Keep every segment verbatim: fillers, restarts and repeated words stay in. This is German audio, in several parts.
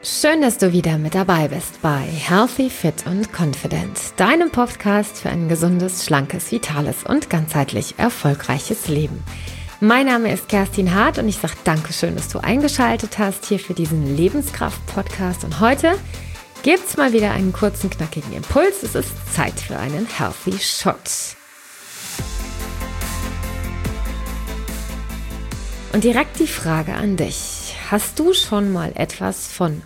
Schön, dass du wieder mit dabei bist bei Healthy, Fit und Confident, deinem Podcast für ein gesundes, schlankes, vitales und ganzheitlich erfolgreiches Leben. Mein Name ist Kerstin Hart und ich sage Dankeschön, dass du eingeschaltet hast hier für diesen Lebenskraft-Podcast. Und heute gibt's mal wieder einen kurzen, knackigen Impuls. Es ist Zeit für einen Healthy Shot. Und direkt die Frage an dich. Hast du schon mal etwas von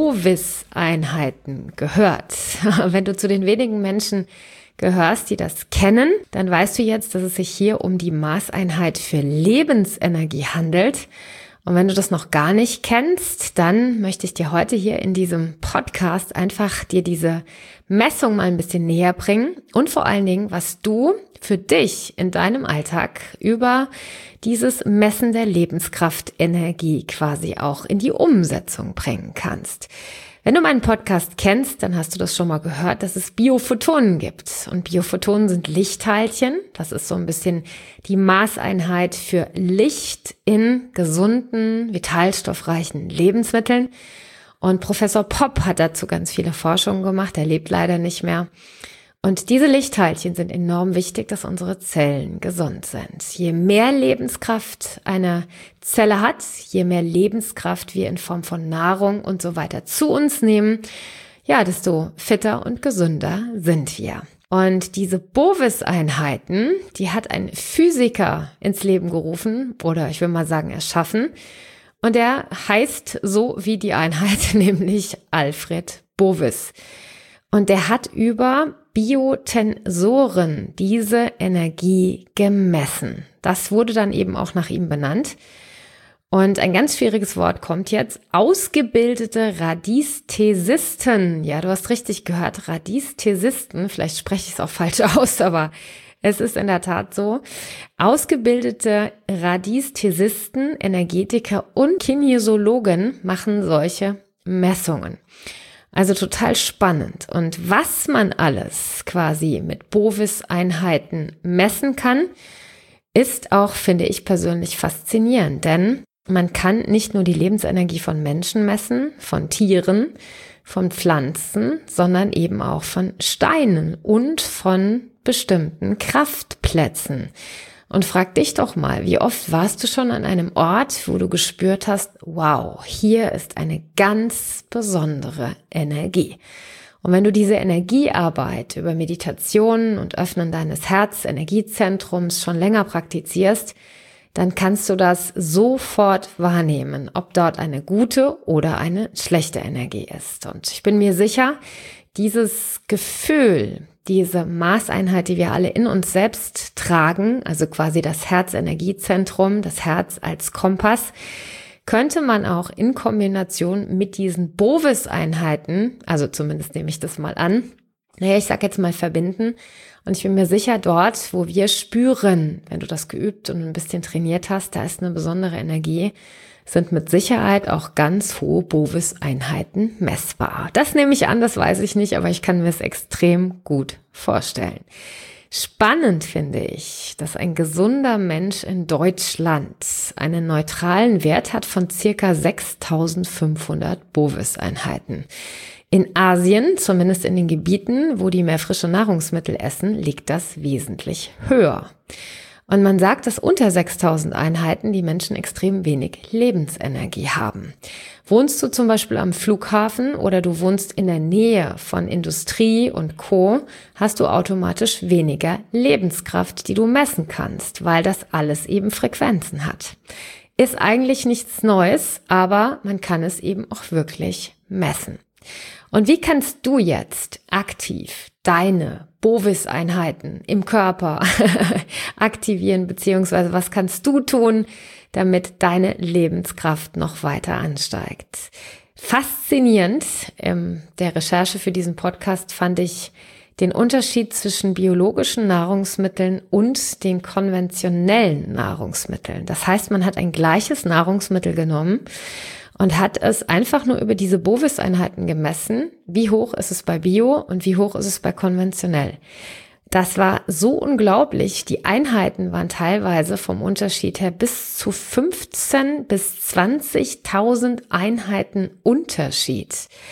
Bovis-Einheiten gehört? Wenn du zu den wenigen Menschen gehörst, die das kennen, dann weißt du jetzt, dass es sich hier um die Maßeinheit für Lebensenergie handelt. Und wenn du das noch gar nicht kennst, dann möchte ich dir heute hier in diesem Podcast einfach dir diese Messung mal ein bisschen näher bringen und vor allen Dingen, was du für dich in deinem Alltag über dieses Messen der Lebenskraftenergie quasi auch in die Umsetzung bringen kannst. Wenn du meinen Podcast kennst, dann hast du das schon mal gehört, dass es Biophotonen gibt. Und Biophotonen sind Lichtteilchen. Das ist so ein bisschen die Maßeinheit für Licht in gesunden, vitalstoffreichen Lebensmitteln. Und Professor Popp hat dazu ganz viele Forschungen gemacht. Er lebt leider nicht mehr. Und diese Lichtteilchen sind enorm wichtig, dass unsere Zellen gesund sind. Je mehr Lebenskraft eine Zelle hat, je mehr Lebenskraft wir in Form von Nahrung und so weiter zu uns nehmen, ja, desto fitter und gesünder sind wir. Und diese Bovis-Einheiten, die hat ein Physiker ins Leben gerufen oder ich will mal sagen erschaffen. Und der heißt so wie die Einheit, nämlich Alfred Bovis. Und der hat über Biotensoren diese Energie gemessen. Das wurde dann eben auch nach ihm benannt. Und ein ganz schwieriges Wort kommt jetzt. Ausgebildete Radiästhesisten. Ja, du hast richtig gehört, Radiästhesisten. Vielleicht spreche ich es auch falsch aus, aber es ist in der Tat so. Ausgebildete Radiästhesisten, Energetiker und Kinesiologen machen solche Messungen. Also total spannend. Und was man alles quasi mit Bovis-Einheiten messen kann, ist auch, finde ich persönlich, faszinierend. Denn man kann nicht nur die Lebensenergie von Menschen messen, von Tieren, von Pflanzen, sondern eben auch von Steinen und von bestimmten Kraftplätzen. Und frag dich doch mal, wie oft warst du schon an einem Ort, wo du gespürt hast, wow, hier ist eine ganz besondere Energie. Und wenn du diese Energiearbeit über Meditation und Öffnen deines Herz-Energiezentrums schon länger praktizierst, dann kannst du das sofort wahrnehmen, ob dort eine gute oder eine schlechte Energie ist. Und ich bin mir sicher, dieses Gefühl, diese Maßeinheit, die wir alle in uns selbst tragen, also quasi das Herz-Energiezentrum, das Herz als Kompass, könnte man auch in Kombination mit diesen Bovis-Einheiten, also zumindest nehme ich das mal an, naja, ich sag jetzt mal verbinden. Und ich bin mir sicher, dort, wo wir spüren, wenn du das geübt und ein bisschen trainiert hast, da ist eine besondere Energie, sind mit Sicherheit auch ganz hohe Bovis-Einheiten messbar. Das nehme ich an, das weiß ich nicht, aber ich kann mir es extrem gut vorstellen. Spannend finde ich, dass ein gesunder Mensch in Deutschland einen neutralen Wert hat von circa sechstausendfünfhundert Bovis-Einheiten. In Asien, zumindest in den Gebieten, wo die mehr frische Nahrungsmittel essen, liegt das wesentlich höher. Und man sagt, dass unter sechstausend Einheiten die Menschen extrem wenig Lebensenergie haben. Wohnst du zum Beispiel am Flughafen oder du wohnst in der Nähe von Industrie und Co., hast du automatisch weniger Lebenskraft, die du messen kannst, weil das alles eben Frequenzen hat. Ist eigentlich nichts Neues, aber man kann es eben auch wirklich messen. Und wie kannst du jetzt aktiv deine Bovis-Einheiten im Körper aktivieren, beziehungsweise was kannst du tun, damit deine Lebenskraft noch weiter ansteigt? Faszinierend in der Recherche für diesen Podcast fand ich den Unterschied zwischen biologischen Nahrungsmitteln und den konventionellen Nahrungsmitteln. Das heißt, man hat ein gleiches Nahrungsmittel genommen und hat es einfach nur über diese Bovis-Einheiten gemessen, wie hoch ist es bei Bio und wie hoch ist es bei konventionell. Das war so unglaublich. Die Einheiten waren teilweise vom Unterschied her bis zu fünfzehn bis zwanzigtausend Einheiten Unterschied.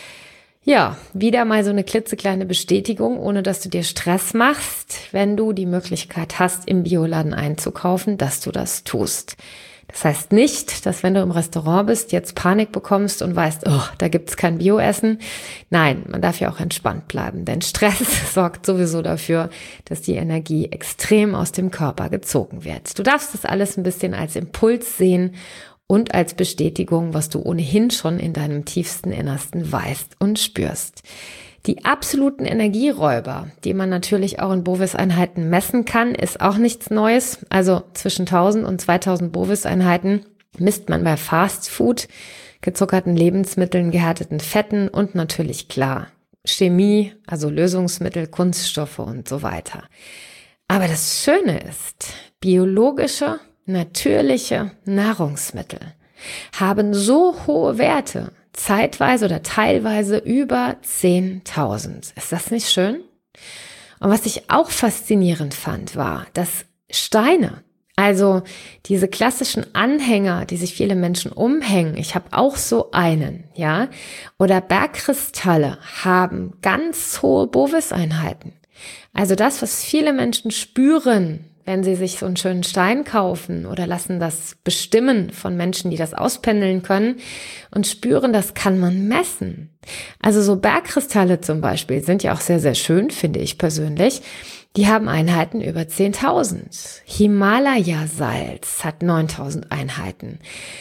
Ja, wieder mal so eine klitzekleine Bestätigung, ohne dass du dir Stress machst, wenn du die Möglichkeit hast, im Bioladen einzukaufen, dass du das tust. Das heißt nicht, dass wenn du im Restaurant bist, jetzt Panik bekommst und weißt, oh, da gibt's kein Bioessen. Nein, man darf ja auch entspannt bleiben, denn Stress sorgt sowieso dafür, dass die Energie extrem aus dem Körper gezogen wird. Du darfst das alles ein bisschen als Impuls sehen und als Bestätigung, was du ohnehin schon in deinem tiefsten Innersten weißt und spürst. Die absoluten Energieräuber, die man natürlich auch in Bovis-Einheiten messen kann, ist auch nichts Neues. Also zwischen tausend und zweitausend Bovis-Einheiten misst man bei Fast Food, gezuckerten Lebensmitteln, gehärteten Fetten und natürlich klar Chemie, also Lösungsmittel, Kunststoffe und so weiter. Aber das Schöne ist, biologische, natürliche Nahrungsmittel haben so hohe Werte, zeitweise oder teilweise über zehntausend. Ist das nicht schön? Und was ich auch faszinierend fand, war, dass Steine, also diese klassischen Anhänger, die sich viele Menschen umhängen, ich habe auch so einen, ja, oder Bergkristalle haben ganz hohe Bovis-Einheiten. Also das, was viele Menschen spüren, wenn sie sich so einen schönen Stein kaufen oder lassen das bestimmen von Menschen, die das auspendeln können und spüren, das kann man messen. Also so Bergkristalle zum Beispiel sind ja auch sehr, sehr schön, finde ich persönlich. Die haben Einheiten über zehntausend. Himalaya-Salz hat neuntausend Einheiten.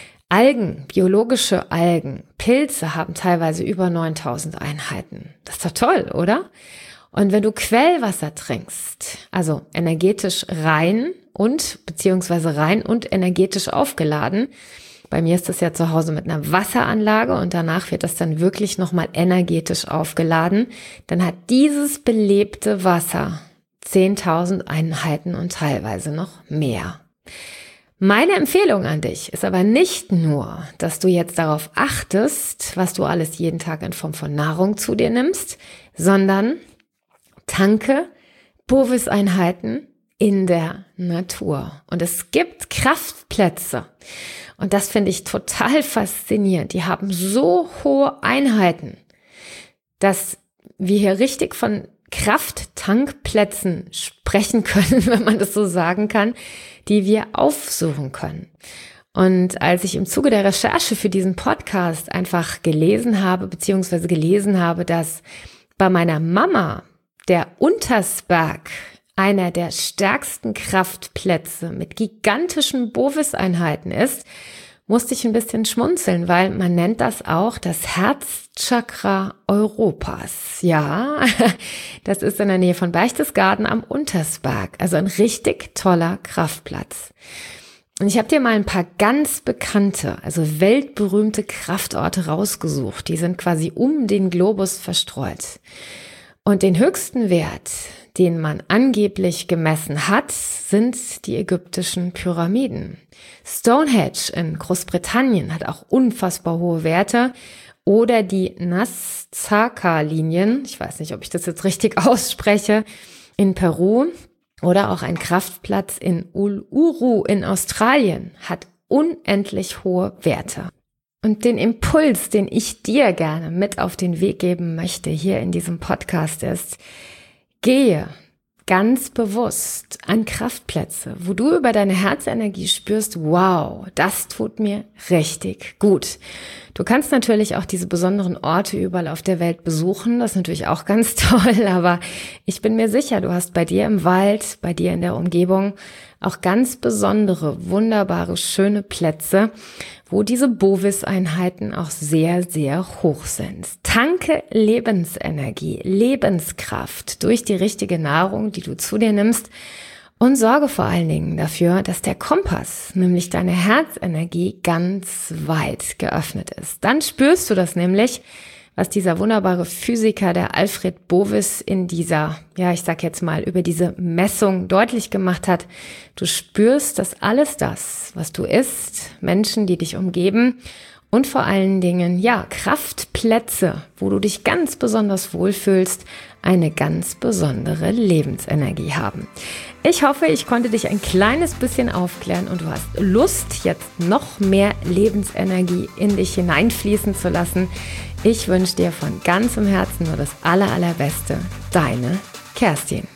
Algen, biologische Algen, Pilze haben teilweise über neuntausend Einheiten. Das ist doch toll, oder? Und wenn du Quellwasser trinkst, also energetisch rein und beziehungsweise rein und energetisch aufgeladen, bei mir ist das ja zu Hause mit einer Wasseranlage und danach wird das dann wirklich nochmal energetisch aufgeladen, dann hat dieses belebte Wasser zehntausend Einheiten und teilweise noch mehr. Meine Empfehlung an dich ist aber nicht nur, dass du jetzt darauf achtest, was du alles jeden Tag in Form von Nahrung zu dir nimmst, sondern tanke Bovis-Einheiten in der Natur. Und es gibt Kraftplätze. Und das finde ich total faszinierend. Die haben so hohe Einheiten, dass wir hier richtig von Krafttankplätzen sprechen können, wenn man das so sagen kann, die wir aufsuchen können. Und als ich im Zuge der Recherche für diesen Podcast einfach gelesen habe, beziehungsweise gelesen habe, dass bei meiner Mama der Untersberg einer der stärksten Kraftplätze mit gigantischen Bovis-Einheiten ist, musste ich ein bisschen schmunzeln, weil man nennt das auch das Herzchakra Europas. Ja, das ist in der Nähe von Berchtesgaden am Untersberg, also ein richtig toller Kraftplatz. Und ich habe dir mal ein paar ganz bekannte, also weltberühmte Kraftorte rausgesucht. Die sind quasi um den Globus verstreut. Und den höchsten Wert, den man angeblich gemessen hat, sind die ägyptischen Pyramiden. Stonehenge in Großbritannien hat auch unfassbar hohe Werte. Oder die Nazca-Linien, ich weiß nicht, ob ich das jetzt richtig ausspreche, in Peru. Oder auch ein Kraftplatz in Uluru in Australien hat unendlich hohe Werte. Und den Impuls, den ich dir gerne mit auf den Weg geben möchte hier in diesem Podcast ist, gehe ganz bewusst an Kraftplätze, wo du über deine Herzenergie spürst, wow, das tut mir richtig gut. Du kannst natürlich auch diese besonderen Orte überall auf der Welt besuchen, das ist natürlich auch ganz toll, aber ich bin mir sicher, du hast bei dir im Wald, bei dir in der Umgebung auch ganz besondere, wunderbare, schöne Plätze, wo diese Bovis-Einheiten auch sehr, sehr hoch sind. Tanke Lebensenergie, Lebenskraft durch die richtige Nahrung, die du zu dir nimmst und sorge vor allen Dingen dafür, dass der Kompass, nämlich deine Herzenergie, ganz weit geöffnet ist. Dann spürst du das nämlich, was dieser wunderbare Physiker, der Alfred Bovis, in dieser, ja, ich sag jetzt mal, über diese Messung deutlich gemacht hat. Du spürst, dass alles das, was du isst, Menschen, die dich umgeben und vor allen Dingen, ja, Kraftplätze, wo du dich ganz besonders wohlfühlst, eine ganz besondere Lebensenergie haben. Ich hoffe, ich konnte dich ein kleines bisschen aufklären und du hast Lust, jetzt noch mehr Lebensenergie in dich hineinfließen zu lassen. Ich wünsche dir von ganzem Herzen nur das aller, allerbeste. Deine Kerstin.